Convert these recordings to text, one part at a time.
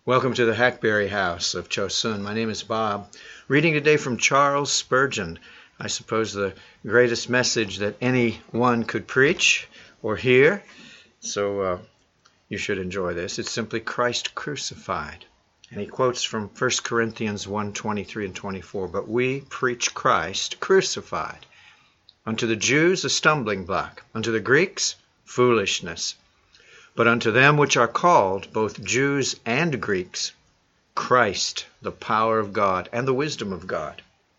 Welcome to the Hackberry House of Chosun. My name is Bob. Reading today from Charles Spurgeon. I suppose the greatest message that anyone could preach or hear. So you should enjoy this. It's simply Christ crucified. And he quotes from 1 Corinthians 1:23 and 24. But we preach Christ crucified. Unto the Jews a stumbling block. Unto the Greeks foolishness. But unto them which are called, both Jews and Greeks, Christ, the power of God and the wisdom of God.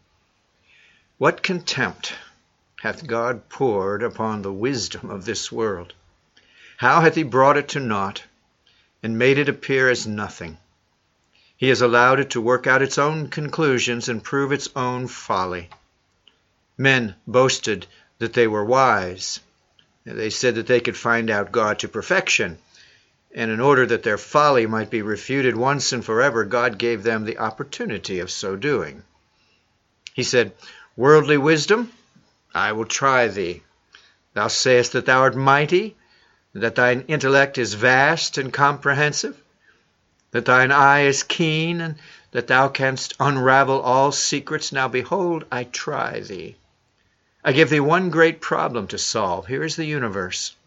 What contempt hath God poured upon the wisdom of this world? How hath he brought it to naught, and made it appear as nothing? He has allowed it to work out its own conclusions and prove its own folly. Men boasted that they were wise. They said that they could find out God to perfection. And in order that their folly might be refuted once and forever, God gave them the opportunity of so doing. He said, Worldly wisdom, I will try thee. Thou sayest that thou art mighty, that thine intellect is vast and comprehensive, that thine eye is keen, and that thou canst unravel all secrets. Now behold, I try thee. I give thee one great problem to solve. Here is the universe.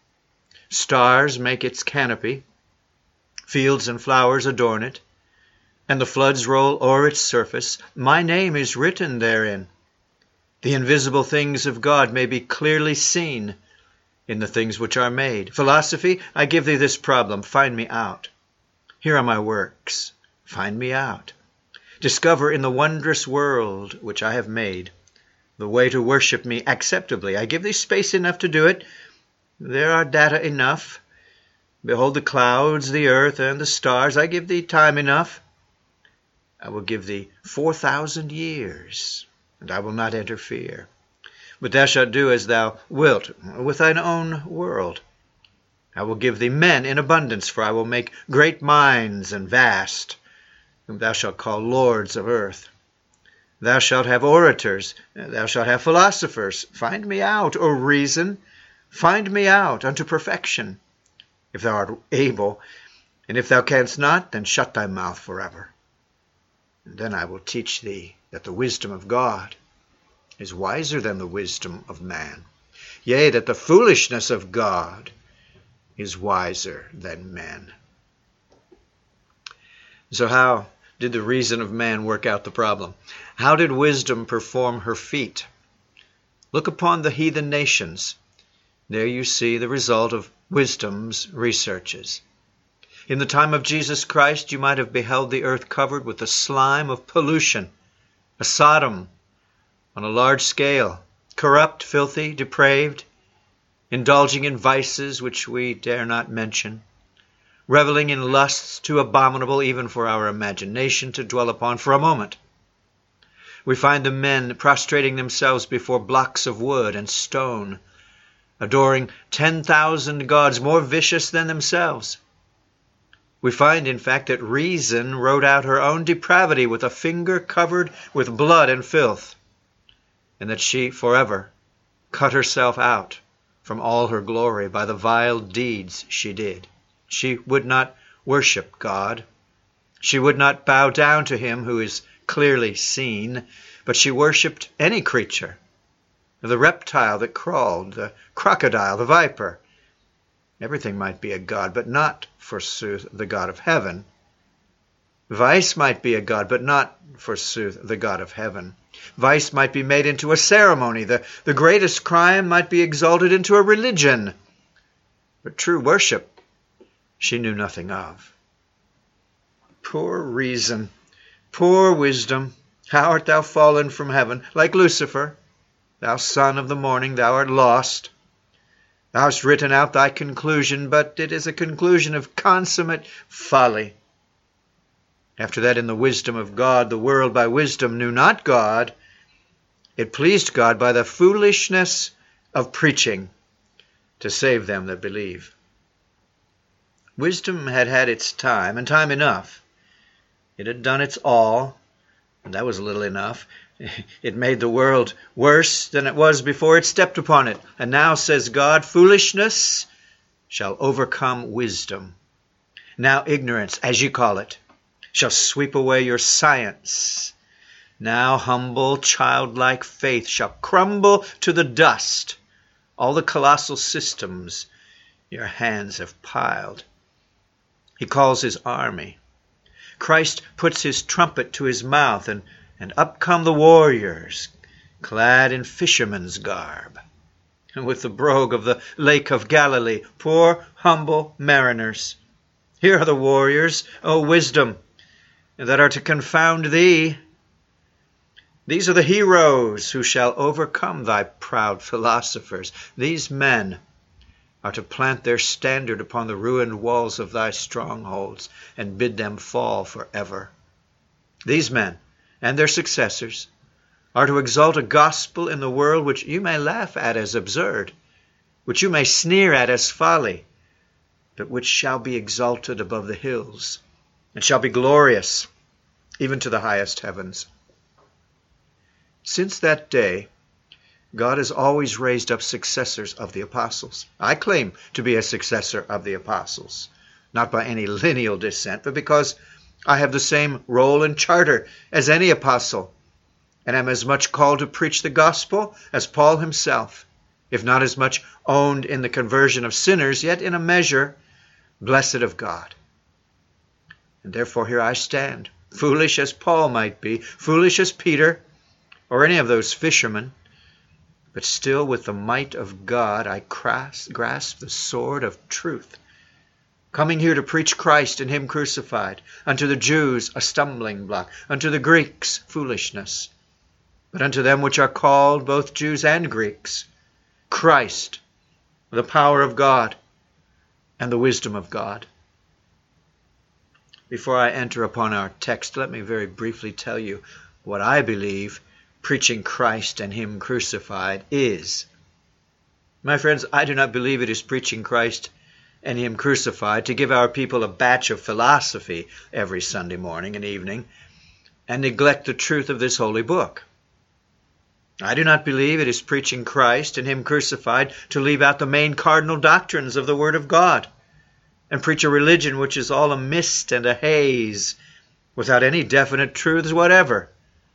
Stars make its canopy. Fields and flowers adorn it. And the floods roll o'er its surface. My name is written therein. The invisible things of God may be clearly seen in the things which are made. Philosophy, I give thee this problem. Find me out. Here are my works. Find me out. Discover in the wondrous world which I have made the way to worship me acceptably. I give thee space enough to do it. There are data enough. Behold the clouds, the earth, and the stars. I give thee time enough. I will give thee 4,000 years, and I will not interfere. But thou shalt do as thou wilt with thine own world. I will give thee men in abundance, for I will make great minds and vast, whom thou shalt call lords of earth. Thou shalt have orators, thou shalt have philosophers. Find me out, O reason, find me out unto perfection, if thou art able, and if thou canst not, then shut thy mouth forever. And then I will teach thee that the wisdom of God is wiser than the wisdom of man, yea, that the foolishness of God is wiser than men. So how did the reason of man work out the problem? How did wisdom perform her feat? Look upon the heathen nations. There you see the result of wisdom's researches. In the time of Jesus Christ, you might have beheld the earth covered with the slime of pollution, a Sodom on a large scale, corrupt, filthy, depraved, indulging in vices which we dare not mention, reveling in lusts too abominable even for our imagination to dwell upon for a moment. We find the men prostrating themselves before blocks of wood and stone, adoring 10,000 gods more vicious than themselves. We find, in fact, that reason wrote out her own depravity with a finger covered with blood and filth, and that she forever cut herself out from all her glory by the vile deeds she did. She would not worship God. She would not bow down to him who is clearly seen, but she worshipped any creature, the reptile that crawled, the crocodile, the viper. Everything might be a god, but not, forsooth, the God of heaven. Vice might be a god, but not, forsooth, the God of heaven. Vice might be made into a ceremony. The greatest crime might be exalted into a religion. But true worship she knew nothing of. Poor reason, poor wisdom, how art thou fallen from heaven, like Lucifer, thou son of the morning, thou art lost. Thou hast written out thy conclusion, but it is a conclusion of consummate folly. After that, in the wisdom of God, the world by wisdom knew not God. It pleased God by the foolishness of preaching to save them that believe. Wisdom had had its time, and time enough. It had done its all, and that was little enough. It made the world worse than it was before it stepped upon it. And now, says God, foolishness shall overcome wisdom. Now ignorance, as you call it, shall sweep away your science. Now humble, childlike faith shall crumble to the dust. All the colossal systems your hands have piled. He calls his army. Christ puts his trumpet to his mouth, and up come the warriors, clad in fishermen's garb, and with the brogue of the lake of Galilee, poor humble mariners. Here are the warriors, O wisdom, that are to confound thee. These are the heroes who shall overcome thy proud philosophers. These men are to plant their standard upon the ruined walls of thy strongholds and bid them fall forever. These men and their successors are to exalt a gospel in the world which you may laugh at as absurd, which you may sneer at as folly, but which shall be exalted above the hills and shall be glorious even to the highest heavens. Since that day, God has always raised up successors of the apostles. I claim to be a successor of the apostles, not by any lineal descent, but because I have the same role and charter as any apostle, and am as much called to preach the gospel as Paul himself, if not as much owned in the conversion of sinners, yet in a measure blessed of God. And therefore here I stand, foolish as Paul might be, foolish as Peter, or any of those fishermen, but still with the might of God I grasp the sword of truth, coming here to preach Christ and him crucified, unto the Jews a stumbling block, unto the Greeks foolishness, but unto them which are called, both Jews and Greeks, Christ, the power of God and the wisdom of God. Before I enter upon our text, let me very briefly tell you what I believe preaching Christ and him crucified is. My friends, I do not believe it is preaching Christ and him crucified to give our people a batch of philosophy every Sunday morning and evening and neglect the truth of this holy book. I do not believe it is preaching Christ and him crucified to leave out the main cardinal doctrines of the Word of God and preach a religion which is all a mist and a haze without any definite truths whatever.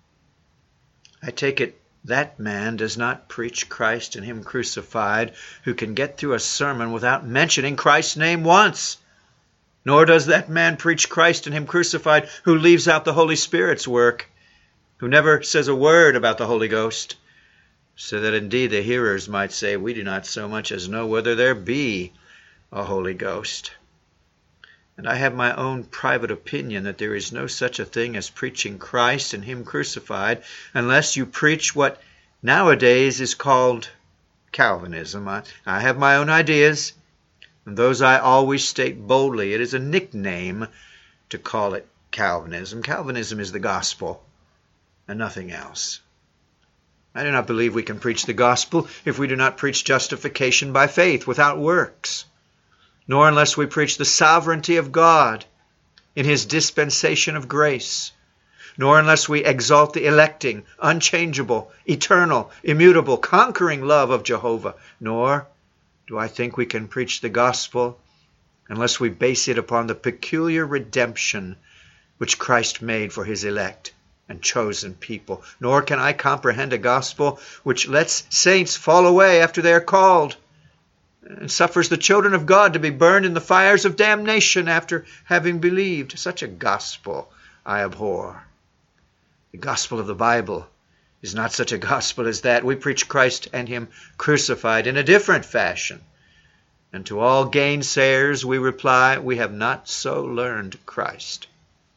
I take it that man does not preach Christ and him crucified who can get through a sermon without mentioning Christ's name once. Nor does that man preach Christ and him crucified who leaves out the Holy Spirit's work, who never says a word about the Holy Ghost, so that indeed the hearers might say, we do not so much as know whether there be a Holy Ghost. And I have my own private opinion that there is no such a thing as preaching Christ and him crucified unless you preach what nowadays is called Calvinism. I have my own ideas, and those I always state boldly. It is a nickname to call it Calvinism. Calvinism is the gospel and nothing else. I do not believe we can preach the gospel if we do not preach justification by faith without works, nor unless we preach the sovereignty of God in his dispensation of grace, nor unless we exalt the electing, unchangeable, eternal, immutable, conquering love of Jehovah, nor do I think we can preach the gospel unless we base it upon the peculiar redemption which Christ made for his elect and chosen people. Nor can I comprehend a gospel which lets saints fall away after they are called, and suffers the children of God to be burned in the fires of damnation after having believed. Such a gospel I abhor. The gospel of the Bible is not such a gospel as that. We preach Christ and him crucified in a different fashion. And to all gainsayers we reply, we have not so learned Christ.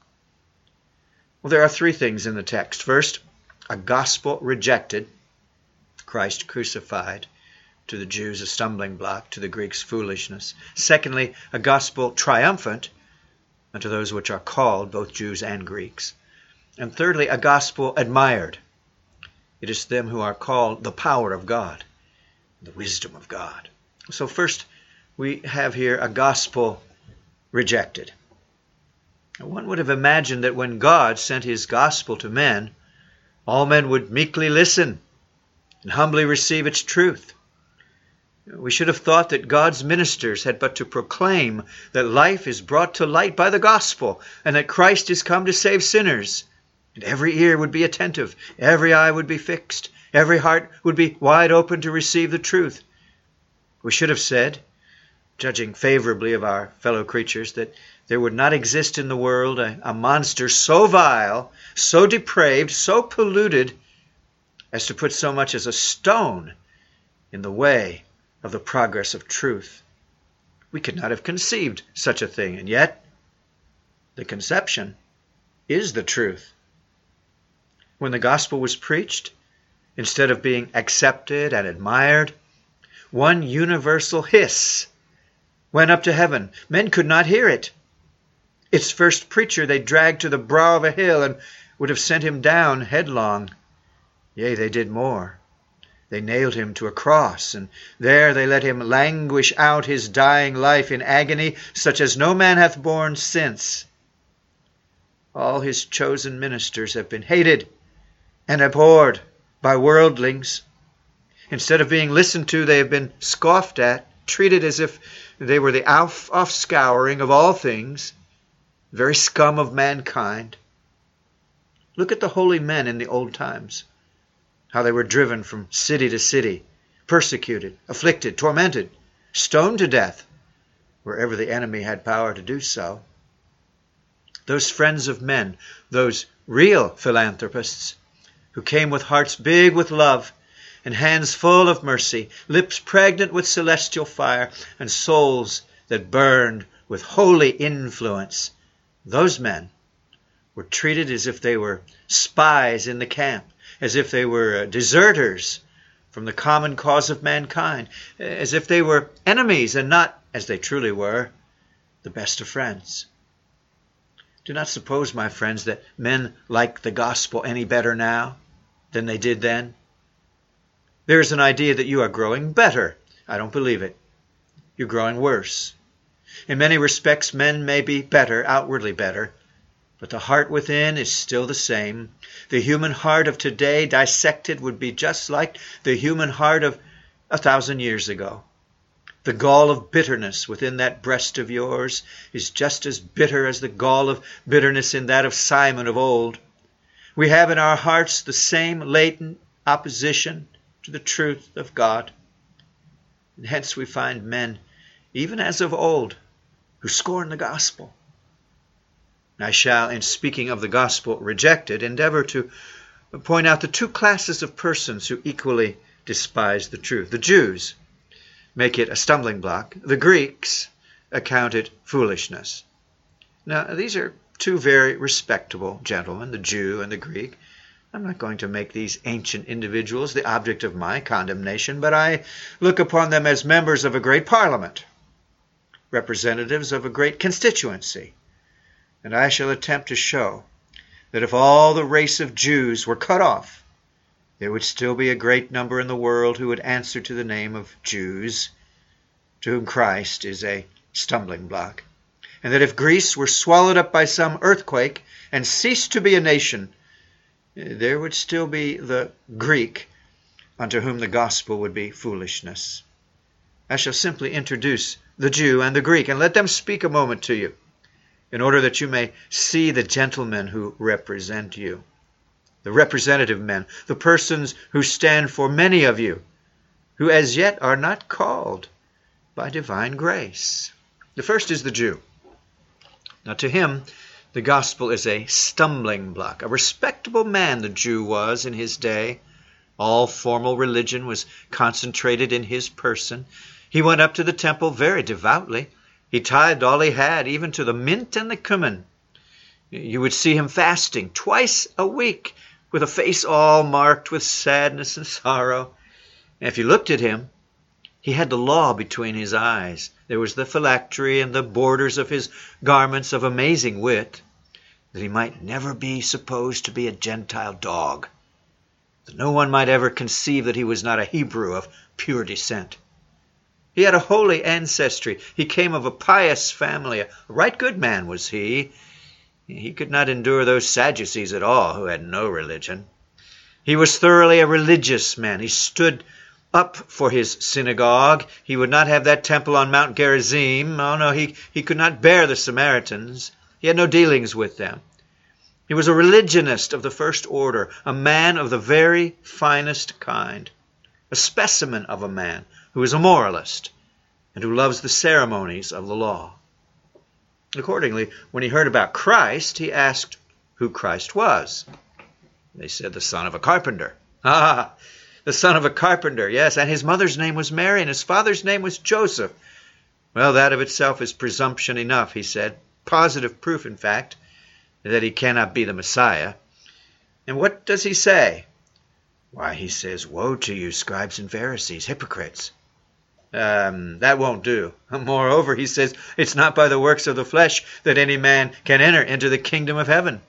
Well, there are three things in the text. First, a gospel rejected, Christ crucified. To the Jews, a stumbling block, to the Greeks, foolishness. Secondly, a gospel triumphant unto those which are called, both Jews and Greeks. And thirdly, a gospel admired. It is them who are called the power of God, the wisdom of God. So first, we have here a gospel rejected. One would have imagined that when God sent his gospel to men, all men would meekly listen and humbly receive its truth. We should have thought that God's ministers had but to proclaim that life is brought to light by the gospel and that Christ is come to save sinners. And every ear would be attentive, every eye would be fixed, every heart would be wide open to receive the truth. We should have said, judging favorably of our fellow creatures, that there would not exist in the world a monster so vile, so depraved, so polluted, as to put so much as a stone in the way of the progress of truth. We could not have conceived such a thing, and yet the conception is the truth. When the gospel was preached, instead of being accepted and admired, one universal hiss went up to heaven. Men could not hear it. Its first preacher they dragged to the brow of a hill and would have sent him down headlong. Yea, they did more. They nailed him to a cross, and there they let him languish out his dying life in agony such as no man hath borne since. All his chosen ministers have been hated and abhorred by worldlings. Instead of being listened to, they have been scoffed at, treated as if they were the offscouring of all things, the very scum of mankind. Look at the holy men in the old times, how they were driven from city to city, persecuted, afflicted, tormented, stoned to death, wherever the enemy had power to do so. Those friends of men, those real philanthropists, who came with hearts big with love and hands full of mercy, lips pregnant with celestial fire, and souls that burned with holy influence, those men were treated as if they were spies in the camp, as if they were deserters from the common cause of mankind, as if they were enemies and not, as they truly were, the best of friends. Do not suppose, my friends, that men like the gospel any better now than they did then. There is an idea that you are growing better. I don't believe it. You're growing worse. In many respects, men may be better, outwardly better, but the heart within is still the same. The human heart of today dissected would be just like the human heart of 1,000 years ago. The gall of bitterness within that breast of yours is just as bitter as the gall of bitterness in that of Simon of old. We have in our hearts the same latent opposition to the truth of God. And hence we find men, even as of old, who scorn the gospel. I shall, in speaking of the gospel rejected, endeavor to point out the two classes of persons who equally despise the truth. The Jews make it a stumbling block. The Greeks account it foolishness. Now, these are two very respectable gentlemen, the Jew and the Greek. I'm not going to make these ancient individuals the object of my condemnation, but I look upon them as members of a great parliament, representatives of a great constituency. And I shall attempt to show that if all the race of Jews were cut off, there would still be a great number in the world who would answer to the name of Jews, to whom Christ is a stumbling block. And that if Greece were swallowed up by some earthquake and ceased to be a nation, there would still be the Greek unto whom the gospel would be foolishness. I shall simply introduce the Jew and the Greek and let them speak a moment to you, in order that you may see the gentlemen who represent you, the representative men, the persons who stand for many of you, who as yet are not called by divine grace. The first is the Jew. Now to him, the gospel is a stumbling block. A respectable man the Jew was in his day. All formal religion was concentrated in his person. He went up to the temple very devoutly. He tithed all he had, even to the mint and the cumin. You would see him fasting twice a week, with a face all marked with sadness and sorrow. And if you looked at him, he had the law between his eyes. There was the phylactery and the borders of his garments of amazing wit, that he might never be supposed to be a Gentile dog, that no one might ever conceive that he was not a Hebrew of pure descent. He had a holy ancestry. He came of a pious family. A right good man was he. He could not endure those Sadducees at all, who had no religion. He was thoroughly a religious man. He stood up for his synagogue. He would not have that temple on Mount Gerizim. Oh no, he could not bear the Samaritans. He had no dealings with them. He was a religionist of the first order, a man of the very finest kind, a specimen of a man who is a moralist and who loves the ceremonies of the law. Accordingly, when he heard about Christ, he asked who Christ was. They said, the son of a carpenter. Ah, the son of a carpenter, yes, and his mother's name was Mary, and his father's name was Joseph. Well, that of itself is presumption enough, he said. Positive proof, in fact, that he cannot be the Messiah. And what does he say? Why, he says, woe to you, scribes and Pharisees, hypocrites. That won't do. Moreover, he says, it's not by the works of the flesh that any man can enter into the kingdom of heaven.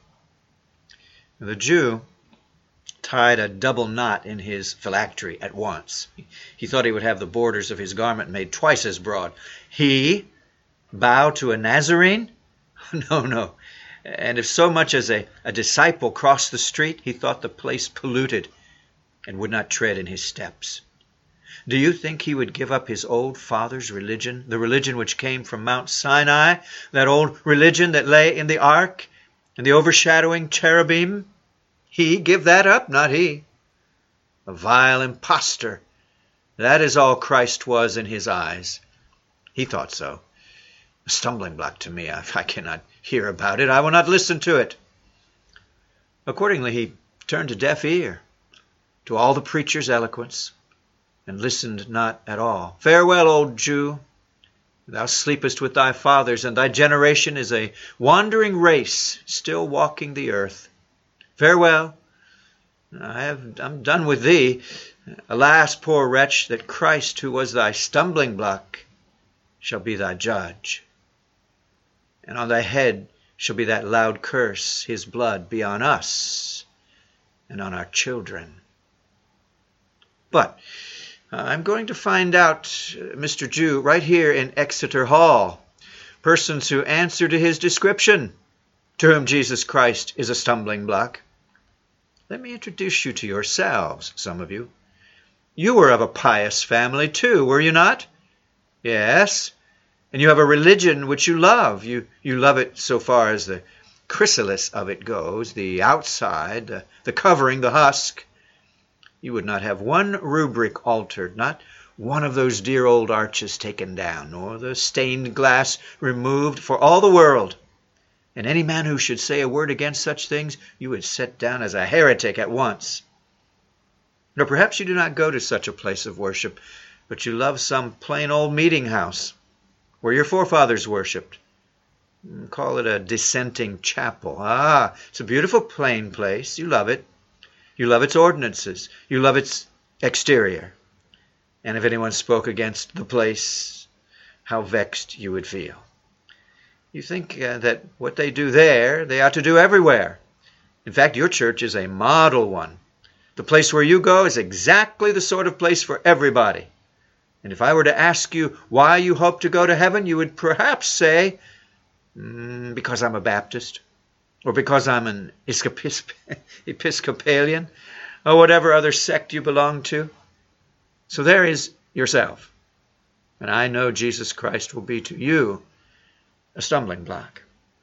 The Jew tied a double knot in his phylactery at once. He thought he would have the borders of his garment made twice as broad. He bow to a Nazarene? No, no. And if so much as a disciple crossed the street, he thought the place polluted and would not tread in his steps. Do you think he would give up his old father's religion, the religion which came from Mount Sinai, that old religion that lay in the ark and the overshadowing cherubim? He give that up? Not he. A vile impostor. That is all Christ was in his eyes. He thought so. A stumbling block to me. I cannot hear about it. I will not listen to it. Accordingly, he turned a deaf ear to all the preacher's eloquence and listened not at all. Farewell, old Jew. Thou sleepest with thy fathers, and thy generation is a wandering race, still walking the earth. Farewell. I'm done with thee. Alas, poor wretch, that Christ, who was thy stumbling block, shall be thy judge. And on thy head shall be that loud curse, his blood be on us and on our children. But I'm going to find out, Mr. Jew, right here in Exeter Hall, persons who answer to his description, to whom Jesus Christ is a stumbling block. Let me introduce you to yourselves, some of you. You were of a pious family too, were you not? Yes. And you have a religion which you love. You love it so far as the chrysalis of it goes, the outside, the covering, the husk. You would not have one rubric altered, not one of those dear old arches taken down, nor the stained glass removed for all the world. And any man who should say a word against such things, you would set down as a heretic at once. Or perhaps you do not go to such a place of worship, but you love some plain old meeting house where your forefathers worshipped. Call it a dissenting chapel. Ah, it's a beautiful plain place. You love it. You love its ordinances. You love its exterior. And if anyone spoke against the place, how vexed you would feel. You think that what they do there, they ought to do everywhere. In fact, your church is a model one. The place where you go is exactly the sort of place for everybody. And if I were to ask you why you hope to go to heaven, you would perhaps say, because I'm a Baptist, or because I'm an Episcopalian, or whatever other sect you belong to. So there is yourself. And I know Jesus Christ will be to you a stumbling block.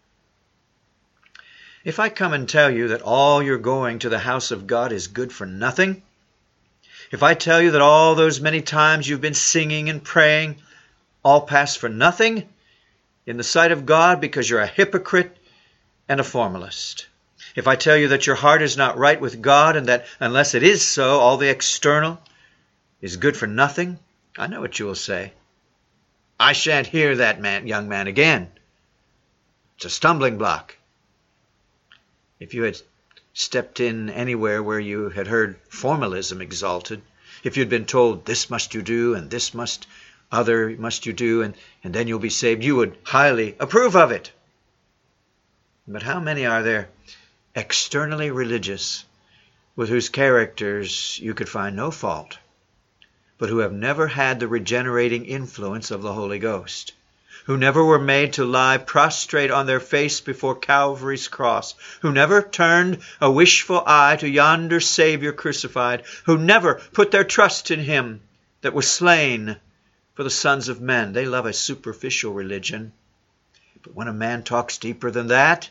If I come and tell you that all your going to the house of God is good for nothing, if I tell you that all those many times you've been singing and praying all pass for nothing in the sight of God because you're a hypocrite and a formalist, if I tell you that your heart is not right with God and that unless it is so, all the external is good for nothing, I know what you will say. I shan't hear that young man again. It's a stumbling block. If you had stepped in anywhere where you had heard formalism exalted, if you'd been told this must you do and this must you do and then you'll be saved, you would highly approve of it. But how many are there externally religious with whose characters you could find no fault, but who have never had the regenerating influence of the Holy Ghost, who never were made to lie prostrate on their face before Calvary's cross, who never turned a wishful eye to yonder Savior crucified, who never put their trust in him, that was slain for the sons of men. They love a superficial religion. But when a man talks deeper than that,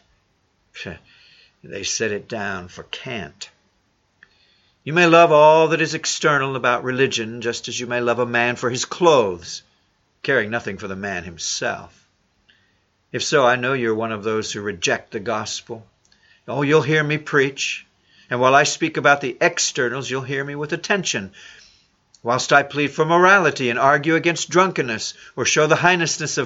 they set it down for cant. You may love all that is external about religion, just as you may love a man for his clothes, caring nothing for the man himself. If so, I know you're one of those who reject the gospel. Oh, you'll hear me preach, and while I speak about the externals, you'll hear me with attention. Whilst I plead for morality and argue against drunkenness, or show the heinousness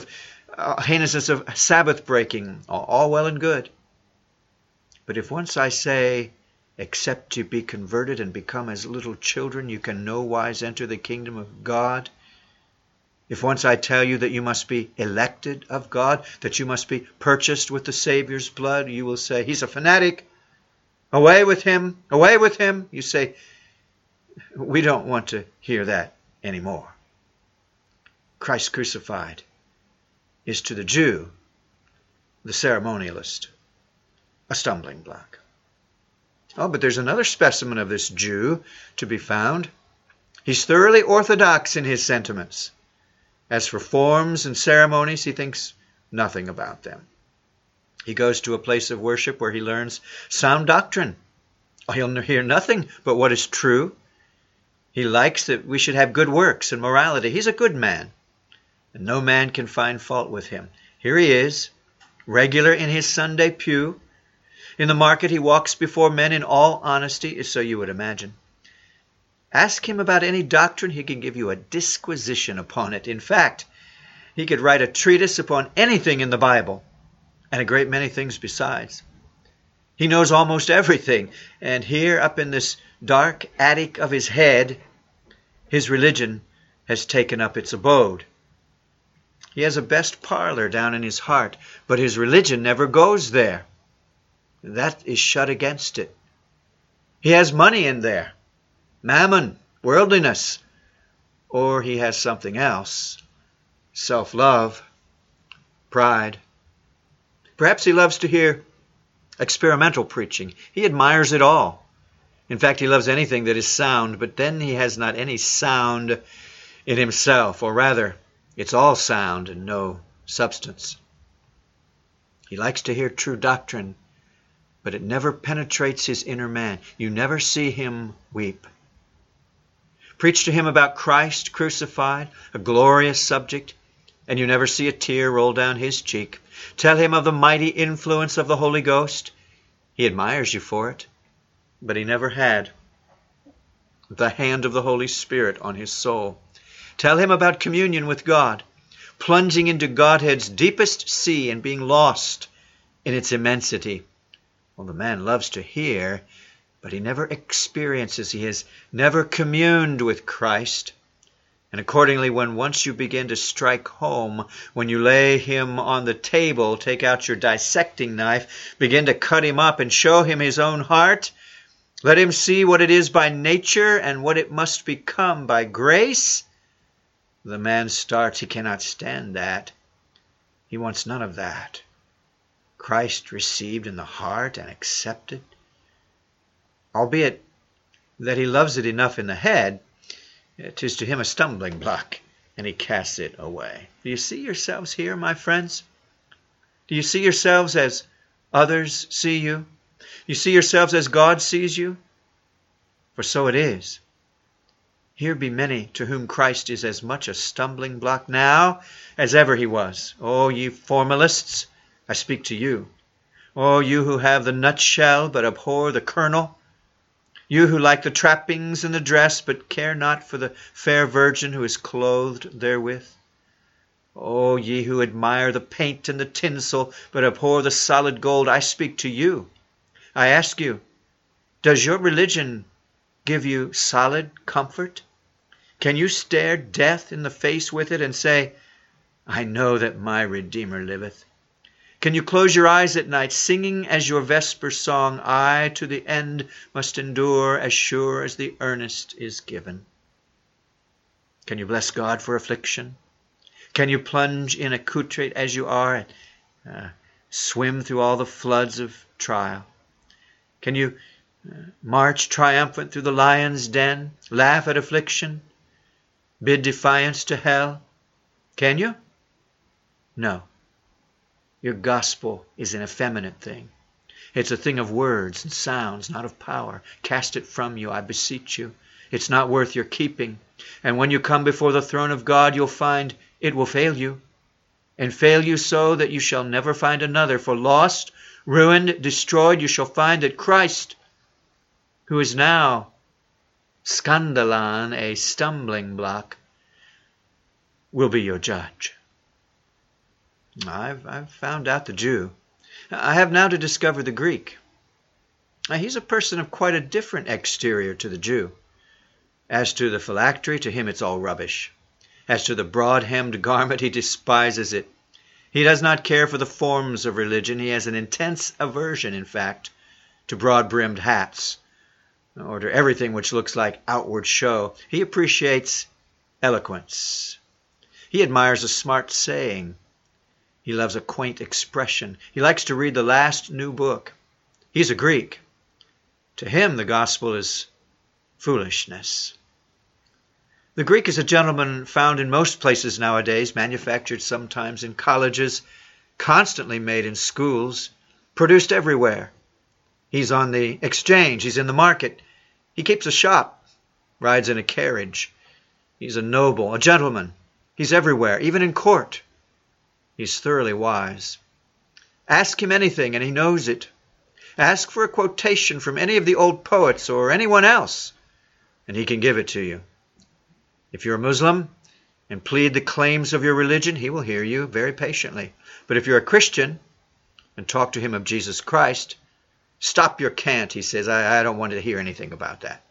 of Sabbath breaking, all well and good. But if once I say, except you be converted and become as little children, you can no wise enter the kingdom of God. If once I tell you that you must be elected of God, that you must be purchased with the Savior's blood, you will say, he's a fanatic. Away with him, away with him. You say, we don't want to hear that anymore. Christ crucified is to the Jew, the ceremonialist, a stumbling block. Oh, but there's another specimen of this Jew to be found. He's thoroughly orthodox in his sentiments. As for forms and ceremonies, he thinks nothing about them. He goes to a place of worship where he learns sound doctrine. He'll hear nothing but what is true. He likes that we should have good works and morality. He's a good man, and no man can find fault with him. Here he is, regular in his Sunday pew. In the market, he walks before men in all honesty, so you would imagine. Ask him about any doctrine, he can give you a disquisition upon it. In fact, he could write a treatise upon anything in the Bible, and a great many things besides. He knows almost everything, and here up in this dark attic of his head, his religion has taken up its abode. He has a best parlor down in his heart, but his religion never goes there. That is shut against it. He has money in there, mammon, worldliness, or he has something else, self-love, pride. Perhaps he loves to hear experimental preaching. He admires it all. In fact, he loves anything that is sound, but then he has not any sound in himself, or rather, it's all sound and no substance. He likes to hear true doctrine, but it never penetrates his inner man. You never see him weep. Preach to him about Christ crucified, a glorious subject, and you never see a tear roll down his cheek. Tell him of the mighty influence of the Holy Ghost. He admires you for it, but he never had the hand of the Holy Spirit on his soul. Tell him about communion with God, plunging into Godhead's deepest sea and being lost in its immensity. Well, the man loves to hear, but he never experiences. He has never communed with Christ. And accordingly, when once you begin to strike home, when you lay him on the table, take out your dissecting knife, begin to cut him up and show him his own heart, let him see what it is by nature and what it must become by grace, the man starts. He cannot stand that. He wants none of that. Christ received in the heart and accepted, albeit that he loves it enough in the head, 'tis to him a stumbling block, and he casts it away. Do you see yourselves here, my friends? Do you see yourselves as others see you? You see yourselves as God sees you? For so it is. Here be many to whom Christ is as much a stumbling block now as ever he was. Oh, ye formalists, I speak to you. Oh, you who have the nutshell but abhor the kernel. You who like the trappings and the dress but care not for the fair virgin who is clothed therewith. Oh, ye who admire the paint and the tinsel but abhor the solid gold, I speak to you. I ask you, does your religion give you solid comfort? Can you stare death in the face with it and say, I know that my Redeemer liveth? Can you close your eyes at night, singing as your vesper song, I to the end must endure as sure as the earnest is given? Can you bless God for affliction? Can you plunge in accoutrate as you are and swim through all the floods of trial? Can you march triumphant through the lion's den, laugh at affliction, Bid defiance to hell? Can you? No. Your gospel is an effeminate thing. It's a thing of words and sounds, not of power. Cast it from you, I beseech you. It's not worth your keeping. And when you come before the throne of God, you'll find it will fail you. And fail you so that you shall never find another. For lost, ruined, destroyed, you shall find that Christ, who is now skandalon, a stumbling block, will be your judge. I've found out the Jew. I have now to discover the Greek. He's a person of quite a different exterior to the Jew. As to the phylactery, to him it's all rubbish. As to the broad-hemmed garment, he despises it. He does not care for the forms of religion. He has an intense aversion, in fact, to broad-brimmed hats, or to everything which looks like outward show. He appreciates eloquence. He admires a smart saying. He loves a quaint expression. He likes to read the last new book. He's a Greek. To him, the gospel is foolishness. The Greek is a gentleman found in most places nowadays, manufactured sometimes in colleges, constantly made in schools, produced everywhere. He's on the exchange. He's in the market. He keeps a shop, rides in a carriage. He's a noble, a gentleman. He's everywhere, even in court. He's thoroughly wise. Ask him anything and he knows it. Ask for a quotation from any of the old poets or anyone else, and he can give it to you. If you're a Muslim and plead the claims of your religion, he will hear you very patiently. But if you're a Christian and talk to him of Jesus Christ, stop your cant, he says. I don't want to hear anything about that.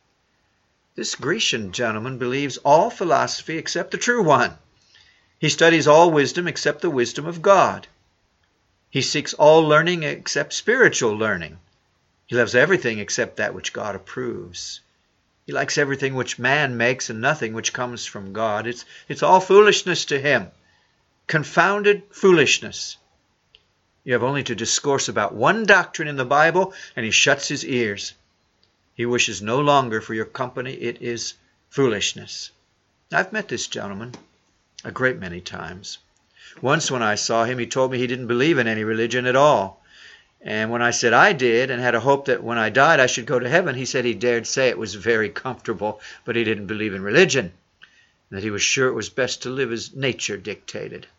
This Grecian gentleman believes all philosophy except the true one. He studies all wisdom except the wisdom of God. He seeks all learning except spiritual learning. He loves everything except that which God approves. He likes everything which man makes and nothing which comes from God. It's all foolishness to him. Confounded foolishness. You have only to discourse about one doctrine in the Bible and he shuts his ears. He wishes no longer for your company. It is foolishness. I've met this gentleman a great many times. Once when I saw him, he told me he didn't believe in any religion at all. And when I said I did and had a hope that when I died I should go to heaven, he said he dared say it was very comfortable, but he didn't believe in religion, and that he was sure it was best to live as nature dictated.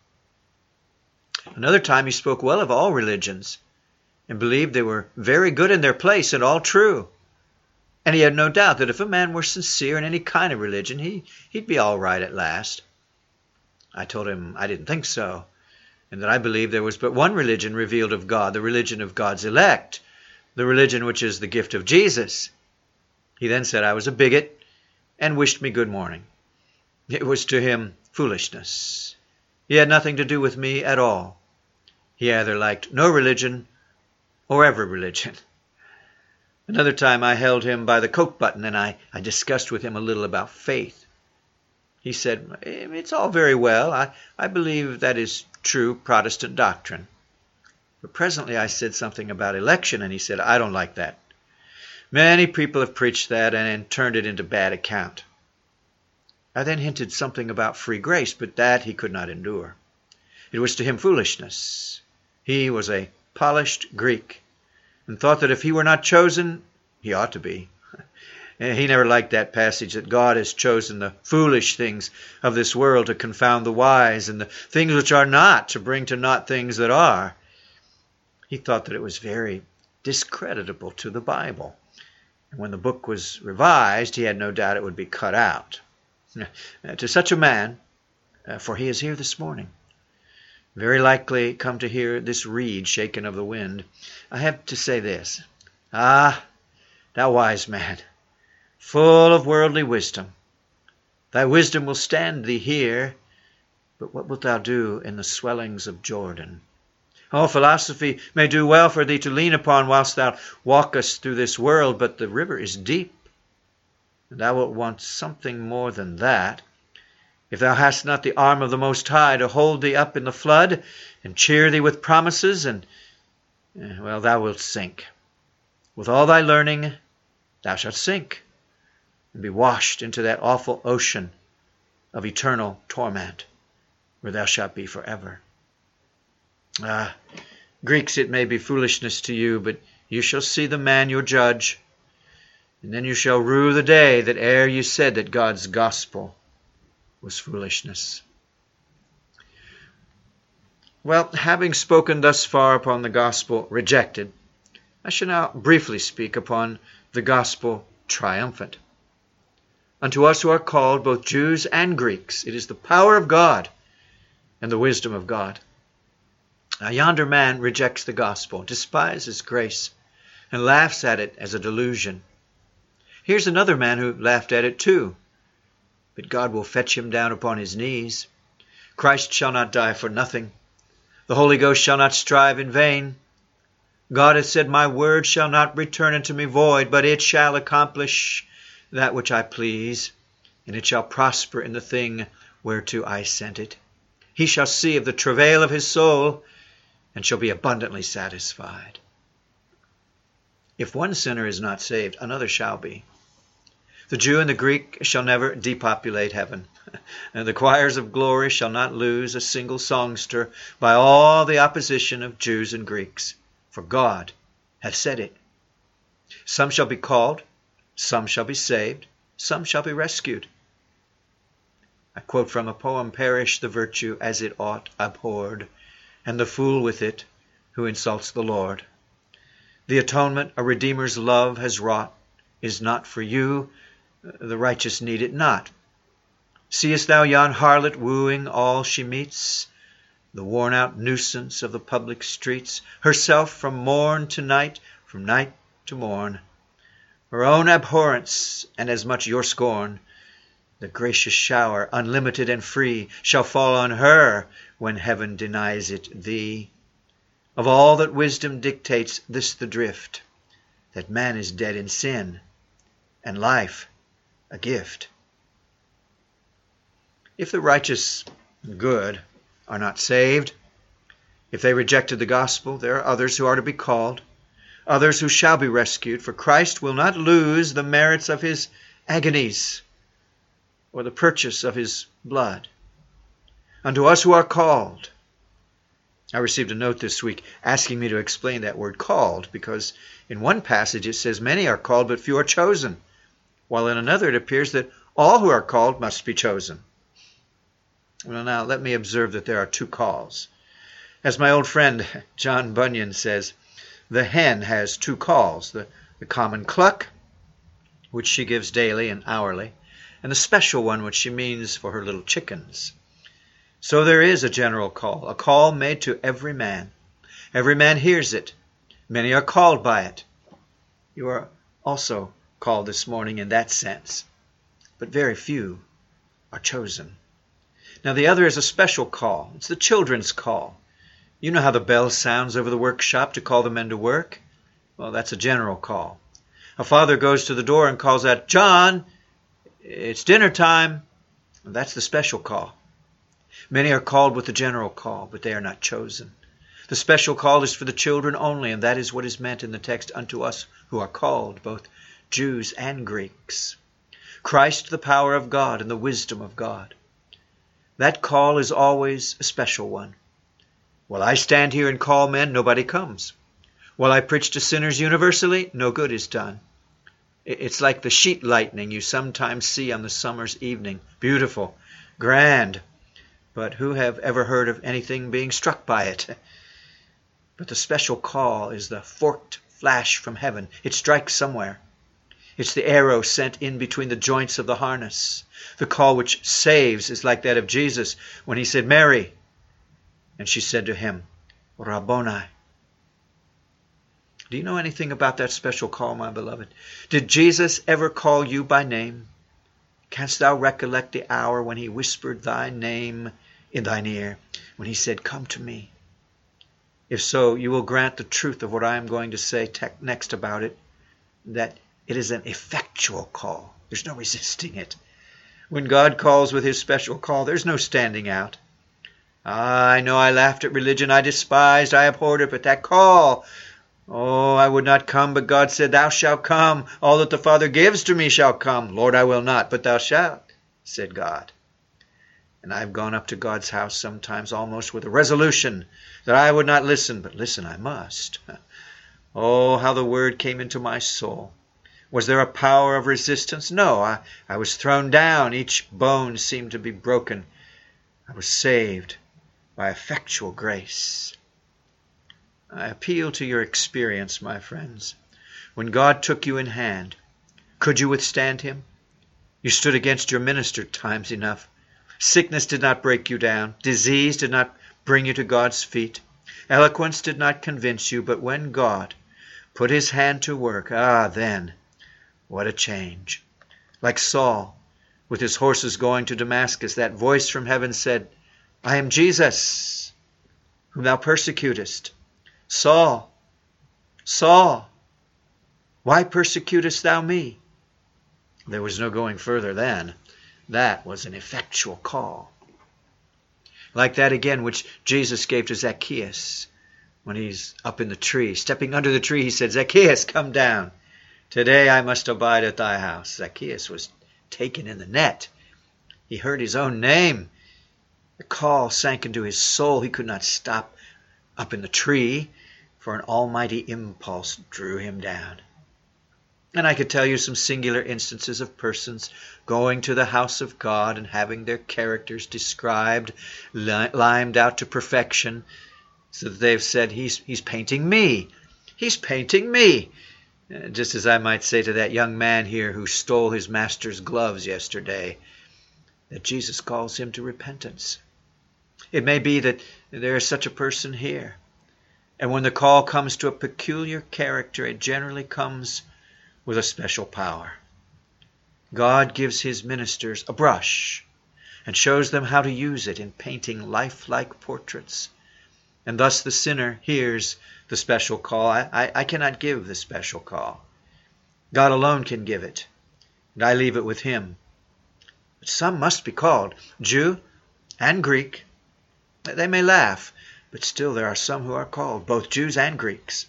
Another time he spoke well of all religions and believed they were very good in their place and all true. And he had no doubt that if a man were sincere in any kind of religion, he'd be all right at last. I told him I didn't think so, and that I believed there was but one religion revealed of God, the religion of God's elect, the religion which is the gift of Jesus. He then said I was a bigot and wished me good morning. It was to him foolishness. He had nothing to do with me at all. He either liked no religion or every religion. Another time I held him by the coat button and I discussed with him a little about faith. He said, it's all very well. I believe that is true Protestant doctrine. But presently I said something about election, and he said, I don't like that. Many people have preached that and turned it into bad account. I then hinted something about free grace, but that he could not endure. It was to him foolishness. He was a polished Greek, and thought that if he were not chosen, he ought to be. He never liked that passage that God has chosen the foolish things of this world to confound the wise, and the things which are not to bring to naught things that are. He thought that it was very discreditable to the Bible. And when the book was revised, he had no doubt it would be cut out. To such a man, for he is here this morning, very likely come to hear this reed shaken of the wind, I have to say this. Ah, thou wise man, full of worldly wisdom, thy wisdom will stand thee here, but what wilt thou do in the swellings of Jordan? Oh, philosophy may do well for thee to lean upon whilst thou walkest through this world, but the river is deep, and thou wilt want something more than that. If thou hast not the arm of the Most High to hold thee up in the flood, and cheer thee with promises, well, thou wilt sink. With all thy learning, thou shalt sink, and be washed into that awful ocean of eternal torment, where thou shalt be forever. Greeks, it may be foolishness to you, but you shall see the man your judge, and then you shall rue the day that ere you said that God's gospel was foolishness. Well, having spoken thus far upon the gospel rejected, I shall now briefly speak upon the gospel triumphant. Unto us who are called, both Jews and Greeks, it is the power of God and the wisdom of God. Now yonder man rejects the gospel, despises grace, and laughs at it as a delusion. Here's another man who laughed at it too, but God will fetch him down upon his knees. Christ shall not die for nothing. The Holy Ghost shall not strive in vain. God hath said, my word shall not return unto me void, but it shall accomplish that which I please, and it shall prosper in the thing whereto I sent it. He shall see of the travail of his soul, and shall be abundantly satisfied. If one sinner is not saved, another shall be. The Jew and the Greek shall never depopulate heaven, and the choirs of glory shall not lose a single songster by all the opposition of Jews and Greeks, for God hath said it. Some shall be called, some shall be saved, some shall be rescued. I quote from a poem, perish the virtue as it ought abhorred, and the fool with it who insults the Lord. The atonement a Redeemer's love has wrought is not for you, the righteous need it not. Seest thou yon harlot wooing all she meets, the worn-out nuisance of the public streets, herself from morn to night, from night to morn, her own abhorrence and as much your scorn, the gracious shower, unlimited and free, shall fall on her when heaven denies it thee. Of all that wisdom dictates, this the drift, that man is dead in sin, and life a gift. If the righteous and good are not saved, if they rejected the gospel, there are others who are to be called, others who shall be rescued, for Christ will not lose the merits of his agonies or the purchase of his blood. Unto us who are called. I received a note this week asking me to explain that word called, because in one passage it says many are called but few are chosen, while in another it appears that all who are called must be chosen. Well, now let me observe that there are two calls. As my old friend John Bunyan says, the hen has two calls, the common cluck, which she gives daily and hourly, and the special one which she means for her little chickens. So there is a general call, a call made to every man. Every man hears it. Many are called by it. You are also called this morning in that sense, but very few are chosen. Now the other is a special call. It's the children's call. You know how the bell sounds over the workshop to call the men to work? Well, that's a general call. A father goes to the door and calls out, John, it's dinner time. That's the special call. Many are called with the general call, but they are not chosen. The special call is for the children only, and that is what is meant in the text, unto us who are called, both Jews and Greeks. Christ, the power of God and the wisdom of God. That call is always a special one. While I stand here and call men, nobody comes. While I preach to sinners universally, no good is done. It's like the sheet lightning you sometimes see on the summer's evening. Beautiful, grand, but who have ever heard of anything being struck by it? But the special call is the forked flash from heaven. It strikes somewhere. It's the arrow sent in between the joints of the harness. The call which saves is like that of Jesus when he said, Mary, and she said to him, Rabboni. Do you know anything about that special call, my beloved? Did Jesus ever call you by name? Canst thou recollect the hour when he whispered thy name in thine ear, when he said, come to me? If so, you will grant the truth of what I am going to say next about it, that it is an effectual call. There's no resisting it. When God calls with his special call, there's no standing out. I know I laughed at religion, I despised, I abhorred it, but that call, oh, I would not come, but God said, thou shalt come. All that the Father gives to me shall come. Lord, I will not, but thou shalt, said God. And I've gone up to God's house sometimes almost with a resolution that I would not listen, but listen I must. Oh, how the word came into my soul. Was there a power of resistance? No, I was thrown down. Each bone seemed to be broken. I was saved by effectual grace. I appeal to your experience, my friends. When God took you in hand, could you withstand him? You stood against your minister times enough. Sickness did not break you down. Disease did not bring you to God's feet. Eloquence did not convince you, but when God put his hand to work, then, what a change. Like Saul, with his horses going to Damascus, that voice from heaven said, I am Jesus, whom thou persecutest. Saul, Saul, why persecutest thou me? There was no going further then. That was an effectual call. Like that again which Jesus gave to Zacchaeus when he's up in the tree. Stepping under the tree, he said, Zacchaeus, come down. Today I must abide at thy house. Zacchaeus was taken in the net. He heard his own name. The call sank into his soul. He could not stop up in the tree, for an almighty impulse drew him down. And I could tell you some singular instances of persons going to the house of God and having their characters described, limed out to perfection, so that they've said, he's painting me. He's painting me. Just as I might say to that young man here who stole his master's gloves yesterday, that Jesus calls him to repentance. It may be that there is such a person here. And when the call comes to a peculiar character, it generally comes with a special power. God gives his ministers a brush and shows them how to use it in painting lifelike portraits. And thus the sinner hears the special call. I cannot give the special call. God alone can give it, and I leave it with him. But some must be called, Jew and Greek. They may laugh, but still there are some who are called, both Jews and Greeks.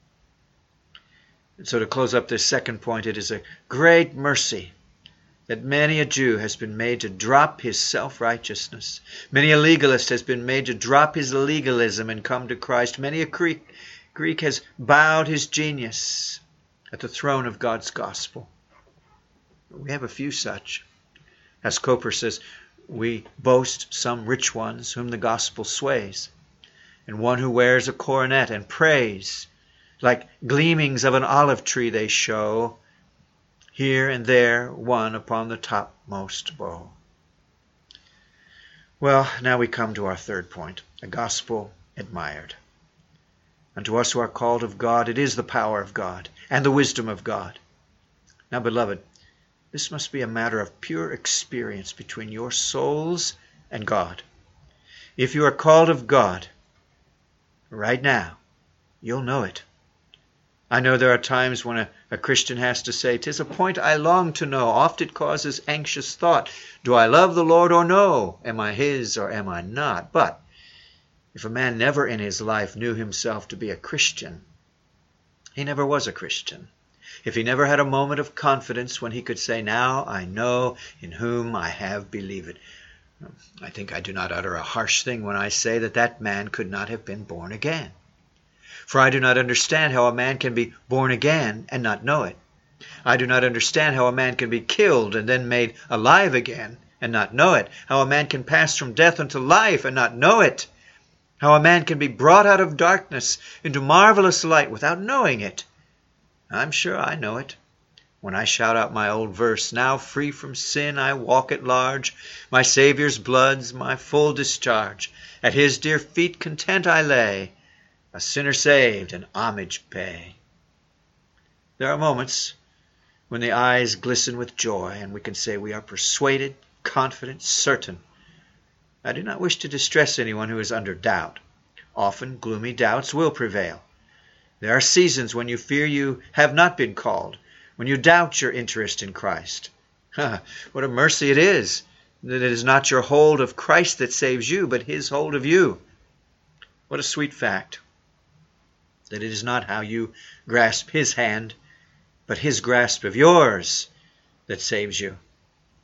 And so to close up this second point, it is a great mercy that many a Jew has been made to drop his self-righteousness. Many a legalist has been made to drop his legalism and come to Christ. Many a Greek has bowed his genius at the throne of God's gospel. We have a few such. As Coper says, we boast some rich ones whom the gospel sways, and one who wears a coronet and prays. Like gleamings of an olive tree they show, here and there one upon the topmost bough. Well, now we come to our third point, a gospel admired. Unto us who are called of God, it is the power of God and the wisdom of God. Now, beloved, this must be a matter of pure experience between your souls and God. If you are called of God, right now, you'll know it. I know there are times when a Christian has to say, 'Tis a point I long to know. Oft it causes anxious thought. Do I love the Lord or no? Am I his or am I not? But if a man never in his life knew himself to be a Christian, he never was a Christian. If he never had a moment of confidence when he could say, Now I know in whom I have believed, I think I do not utter a harsh thing when I say that man could not have been born again. For I do not understand how a man can be born again and not know it. I do not understand how a man can be killed and then made alive again and not know it. How a man can pass from death unto life and not know it. How a man can be brought out of darkness into marvelous light without knowing it. I'm sure I know it. When I shout out my old verse, Now free from sin I walk at large, My Saviour's blood's my full discharge. At his dear feet content I lay, A sinner saved and homage pay. There are moments when the eyes glisten with joy and we can say we are persuaded, confident, certain. I do not wish to distress anyone who is under doubt. Often gloomy doubts will prevail. There are seasons when you fear you have not been called, when you doubt your interest in Christ. What a mercy it is that it is not your hold of Christ that saves you, but his hold of you. What a sweet fact that it is not how you grasp his hand, but his grasp of yours that saves you.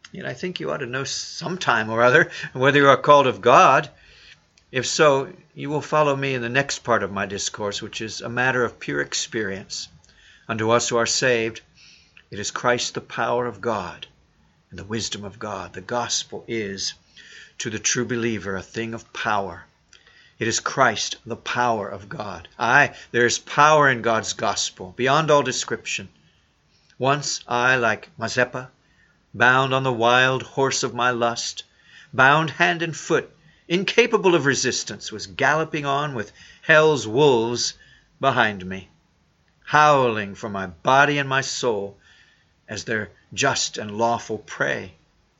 Yet I think you ought to know sometime or other whether you are called of God. If so, you will follow me in the next part of my discourse, which is a matter of pure experience. Unto us who are saved, it is Christ the power of God and the wisdom of God. The gospel is, to the true believer, a thing of power. It is Christ, the power of God. Aye, there is power in God's gospel, beyond all description. Once I, like Mazeppa, bound on the wild horse of my lust, bound hand and foot, incapable of resistance, was galloping on with hell's wolves behind me, howling for my body and my soul as their just and lawful prey.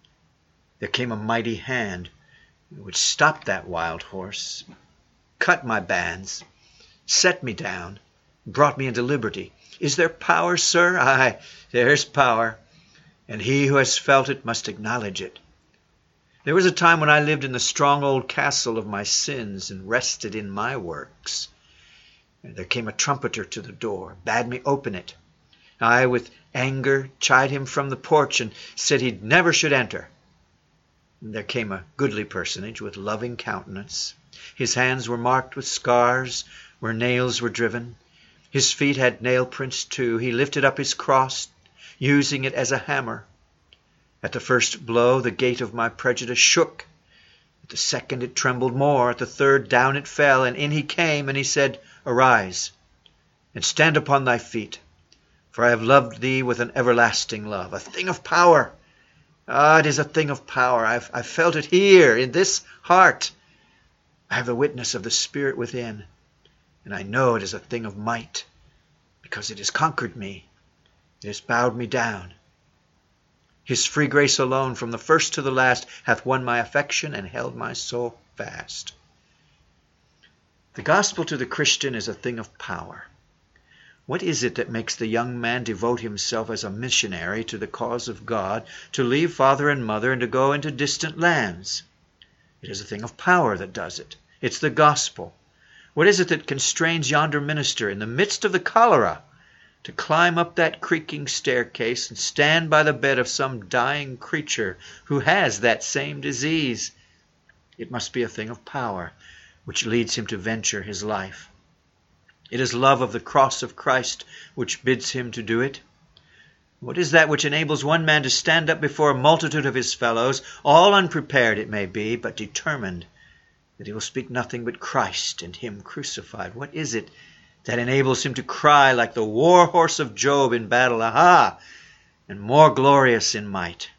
There came a mighty hand which stopped that wild horse, cut my bands, set me down, brought me into liberty. Is there power, sir? Aye, there's power, and he who has felt it must acknowledge it. There was a time when I lived in the strong old castle of my sins and rested in my works. And there came a trumpeter to the door, bade me open it. I, with anger, chid him from the porch and said he never should enter. And there came a goodly personage with loving countenance. His hands were marked with scars where nails were driven. His feet had nail prints too. He lifted up his cross, using it as a hammer. At the first blow, the gate of my prejudice shook. At the second, it trembled more. At the third, down it fell. And in he came, and he said, Arise, and stand upon thy feet. For I have loved thee with an everlasting love. A thing of power. Ah, it is a thing of power. I've felt it here, in this heart. I have the witness of the Spirit within. And I know it is a thing of might, because it has conquered me. It has bowed me down. His free grace alone, from the first to the last, hath won my affection and held my soul fast. The gospel to the Christian is a thing of power. What is it that makes the young man devote himself as a missionary to the cause of God, to leave father and mother and to go into distant lands? It is a thing of power that does it. It's the gospel. What is it that constrains yonder minister in the midst of the cholera to climb up that creaking staircase and stand by the bed of some dying creature who has that same disease? It must be a thing of power which leads him to venture his life. It is love of the cross of Christ which bids him to do it. What is that which enables one man to stand up before a multitude of his fellows, all unprepared it may be, but determined that he will speak nothing but Christ and him crucified? What is it that enables him to cry like the war horse of Job in battle, Aha! And more glorious in might?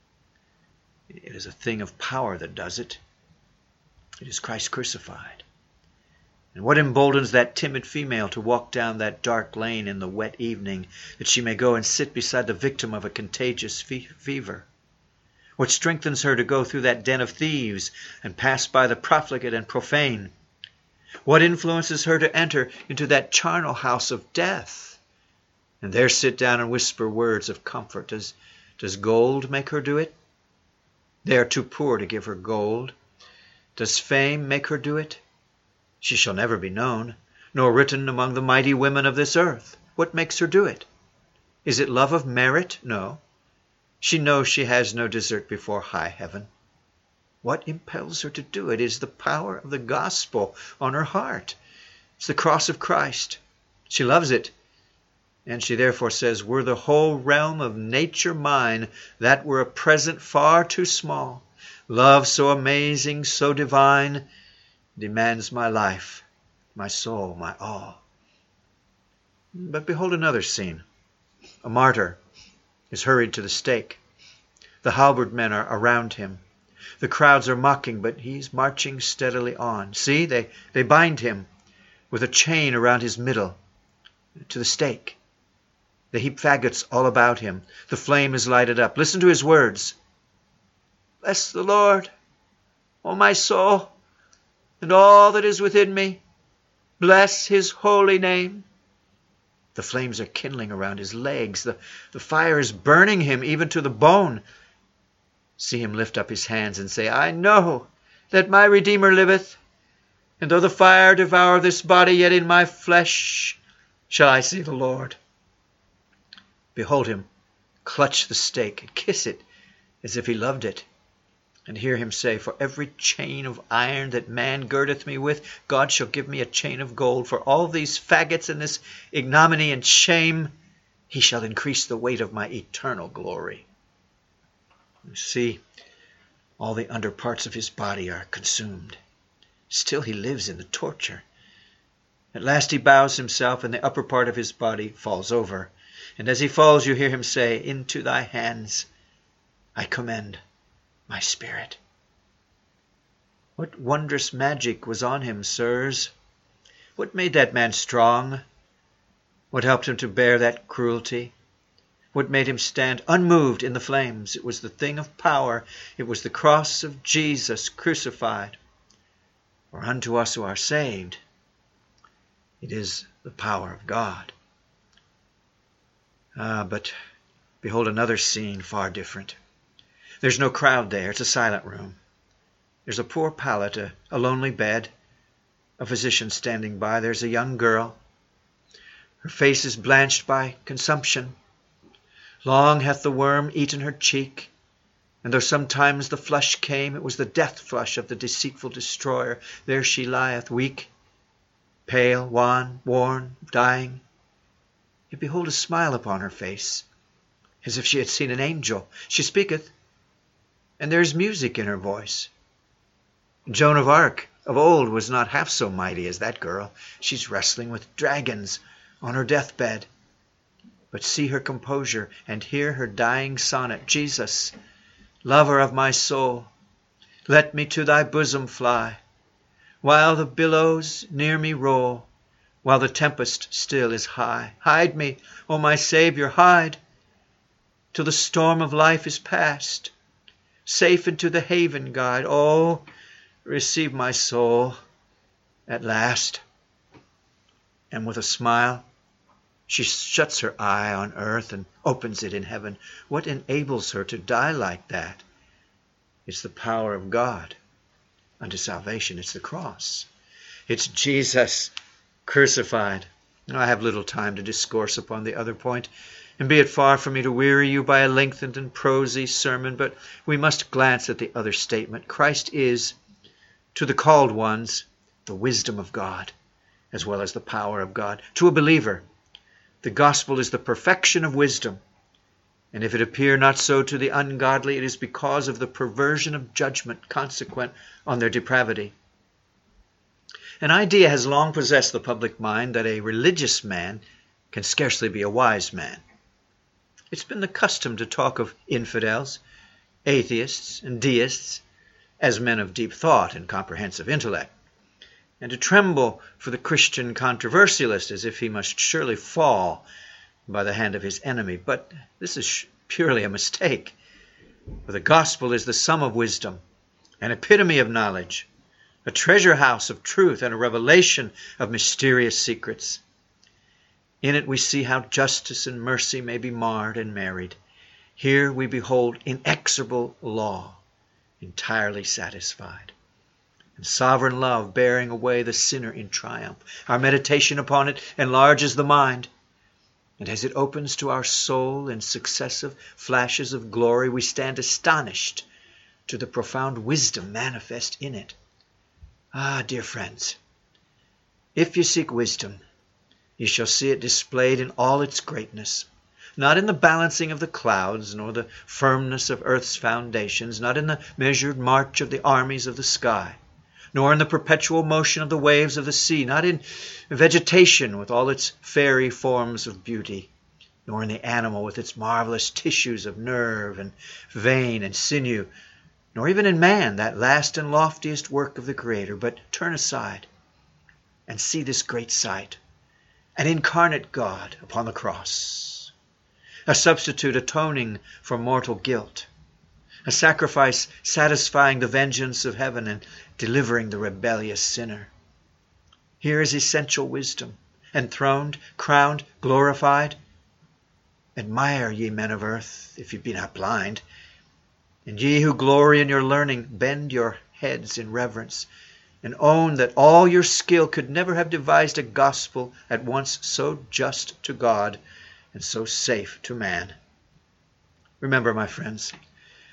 It is a thing of power that does it. It is Christ crucified. And what emboldens that timid female to walk down that dark lane in the wet evening, that she may go and sit beside the victim of a contagious fever? What strengthens her to go through that den of thieves and pass by the profligate and profane? What influences her to enter into that charnel house of death and there sit down and whisper words of comfort? Does gold make her do it? They are too poor to give her gold. Does fame make her do it? She shall never be known, nor written among the mighty women of this earth. What makes her do it? Is it love of merit? No. She knows she has no desert before high heaven. What impels her to do it is the power of the gospel on her heart. It's the cross of Christ. She loves it, and she therefore says, Were the whole realm of nature mine, that were a present far too small. Love so amazing, so divine, demands my life, my soul, my all. But behold another scene. A martyr is hurried to the stake. The halberd men are around him. The crowds are mocking, but he's marching steadily on. See, they bind him with a chain around his middle to the stake. They heap faggots all about him. The flame is lighted up. Listen to his words. Bless the Lord, O my soul, and all that is within me. Bless his holy name. The flames are kindling around his legs. The fire is burning him even to the bone. See him lift up his hands and say, I know that my Redeemer liveth, and though the fire devour this body, yet in my flesh shall I see the Lord. Behold him clutch the stake and kiss it as if he loved it, and hear him say, "For every chain of iron that man girdeth me with, God shall give me a chain of gold. For all these faggots and this ignominy and shame, he shall increase the weight of my eternal glory." You see, all the under parts of his body are consumed. Still he lives in the torture. At last he bows himself, and the upper part of his body falls over. And as he falls, you hear him say, "Into thy hands I commend my spirit." What wondrous magic was on him, sirs? What made that man strong? What helped him to bear that cruelty? What made him stand unmoved in the flames? It was the thing of power. It was the cross of Jesus crucified. For unto us who are saved, it is the power of God. But behold another scene far different. There's no crowd there. It's a silent room. There's a poor pallet, a lonely bed, a physician standing by. There's a young girl. Her face is blanched by consumption. Long hath the worm eaten her cheek, and though sometimes the flush came, it was the death flush of the deceitful destroyer. There she lieth, weak, pale, wan, worn, dying. Yet behold a smile upon her face, as if she had seen an angel. She speaketh, and there is music in her voice. Joan of Arc of old was not half so mighty as that girl. She's wrestling with dragons on her deathbed. But see her composure, and hear her dying sonnet. "Jesus, lover of my soul, let me to thy bosom fly, while the billows near me roll, while the tempest still is high. Hide me, O my Saviour, hide, till the storm of life is past. Safe into the haven guide. Oh, receive my soul at last." And with a smile, she shuts her eye on earth and opens it in heaven. What enables her to die like that? It's the power of God unto salvation. It's the cross. It's Jesus crucified. I have little time to discourse upon the other point, and be it far from me to weary you by a lengthened and prosy sermon, but we must glance at the other statement. Christ is, to the called ones, the wisdom of God, as well as the power of God. To a believer, the gospel is the perfection of wisdom, and if it appear not so to the ungodly, it is because of the perversion of judgment consequent on their depravity. An idea has long possessed the public mind that a religious man can scarcely be a wise man. It's been the custom to talk of infidels, atheists, and deists as men of deep thought and comprehensive intellect, and to tremble for the Christian controversialist as if he must surely fall by the hand of his enemy. But this is purely a mistake, for the gospel is the sum of wisdom, an epitome of knowledge, a treasure house of truth, and a revelation of mysterious secrets. In it we see how justice and mercy may be marred and married. Here we behold inexorable law entirely satisfied, and sovereign love bearing away the sinner in triumph. Our meditation upon it enlarges the mind, and as it opens to our soul in successive flashes of glory, we stand astonished to the profound wisdom manifest in it. Ah, dear friends, if you seek wisdom, you shall see it displayed in all its greatness, not in the balancing of the clouds, nor the firmness of earth's foundations, not in the measured march of the armies of the sky, nor in the perpetual motion of the waves of the sea, not in vegetation with all its fairy forms of beauty, nor in the animal with its marvelous tissues of nerve and vein and sinew, nor even in man, that last and loftiest work of the Creator. But turn aside and see this great sight, an incarnate God upon the cross, a substitute atoning for mortal guilt, a sacrifice satisfying the vengeance of heaven and delivering the rebellious sinner. Here is essential wisdom, enthroned, crowned, glorified. Admire, ye men of earth, if ye be not blind, and ye who glory in your learning, bend your heads in reverence, and own that all your skill could never have devised a gospel at once so just to God and so safe to man. Remember, my friends,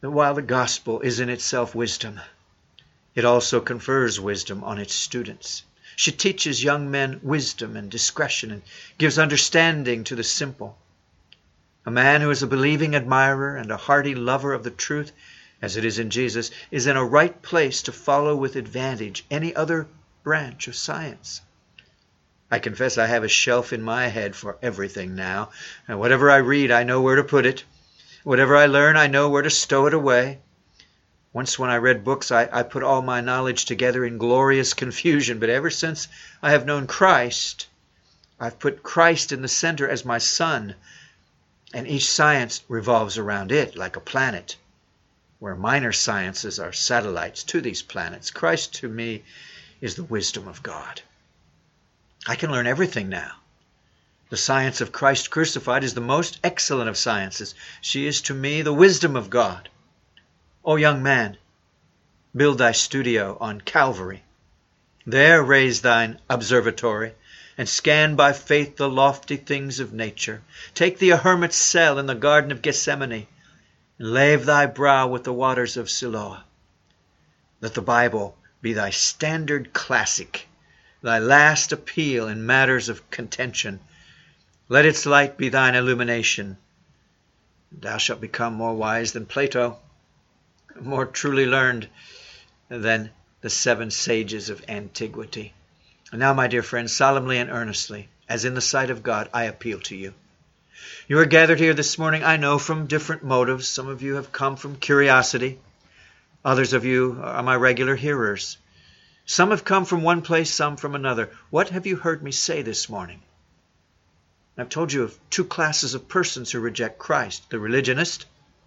that while the gospel is in itself wisdom, it also confers wisdom on its students. She teaches young men wisdom and discretion and gives understanding to the simple. A man who is a believing admirer and a hearty lover of the truth, as it is in Jesus, is in a right place to follow with advantage any other branch of science. I confess I have a shelf in my head for everything now, and whatever I read I know where to put it. Whatever I learn I know where to stow it away. Once when I read books I put all my knowledge together in glorious confusion, but ever since I have known Christ, I've put Christ in the center as my sun, and each science revolves around it like a planet, where minor sciences are satellites to these planets. Christ to me is the wisdom of God. I can learn everything now. The science of Christ crucified is the most excellent of sciences. She is to me the wisdom of God. O young man, build thy studio on Calvary. There raise thine observatory, and scan by faith the lofty things of nature. Take thee a hermit's cell in the garden of Gethsemane, and lave thy brow with the waters of Siloam. Let the Bible be thy standard classic, thy last appeal in matters of contention. Let its light be thine illumination. Thou shalt become more wise than Plato, more truly learned than the 7 sages of antiquity. And now, my dear friends, solemnly and earnestly, as in the sight of God, I appeal to you. You are gathered here this morning, I know, from different motives. Some of you have come from curiosity. Others of you are my regular hearers. Some have come from one place, some from another. What have you heard me say this morning? I've told you of 2 classes of persons who reject Christ. The religionist,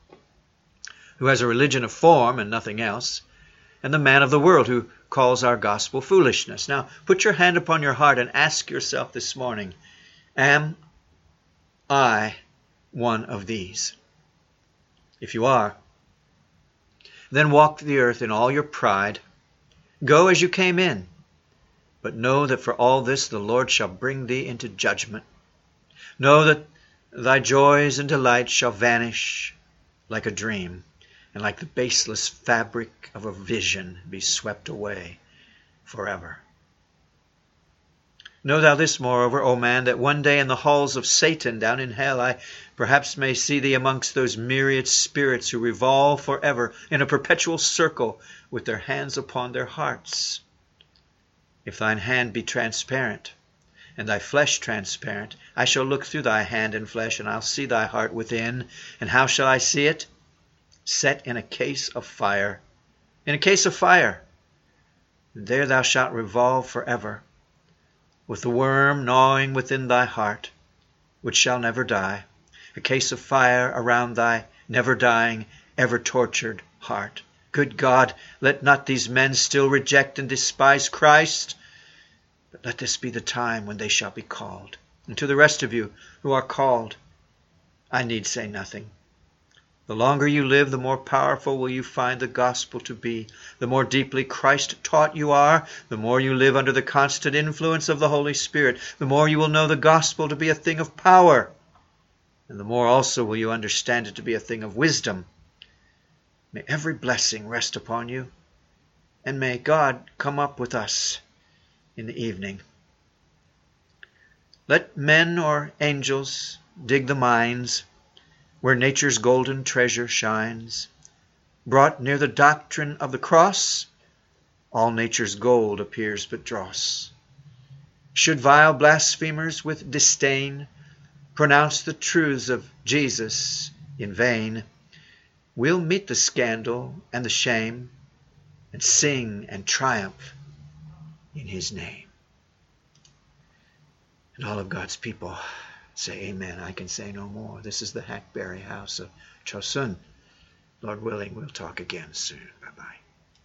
who has a religion of form and nothing else, and the man of the world who calls our gospel foolishness. Now, put your hand upon your heart and ask yourself this morning, am I one of these? If you are, then walk the earth in all your pride. Go as you came in, but know that for all this the Lord shall bring thee into judgment. Know that thy joys and delights shall vanish like a dream, and like the baseless fabric of a vision be swept away forever. Know thou this, moreover, O man, that one day in the halls of Satan down in hell I perhaps may see thee amongst those myriad spirits who revolve forever in a perpetual circle with their hands upon their hearts. If thine hand be transparent, and thy flesh transparent, I shall look through thy hand and flesh, and I'll see thy heart within. And how shall I see it? Set in a case of fire. In a case of fire. And there thou shalt revolve forever, with the worm gnawing within thy heart, which shall never die. A case of fire around thy never dying, ever tortured heart. Good God, let not these men still reject and despise Christ, but let this be the time when they shall be called. And to the rest of you who are called, I need say nothing. The longer you live, the more powerful will you find the gospel to be. The more deeply Christ taught you are, the more you live under the constant influence of the Holy Spirit, the more you will know the gospel to be a thing of power, and the more also will you understand it to be a thing of wisdom. May every blessing rest upon you, and may God come up with us in the evening. Let men or angels dig the mines where nature's golden treasure shines. Brought near the doctrine of the cross, all nature's gold appears but dross. Should vile blasphemers with disdain pronounce the truths of Jesus in vain, we'll meet the scandal and the shame, and sing and triumph in his name. And all of God's people say amen. I can say no more. This is the Hackberry House of Chosun. Lord willing, we'll talk again soon. Bye-bye.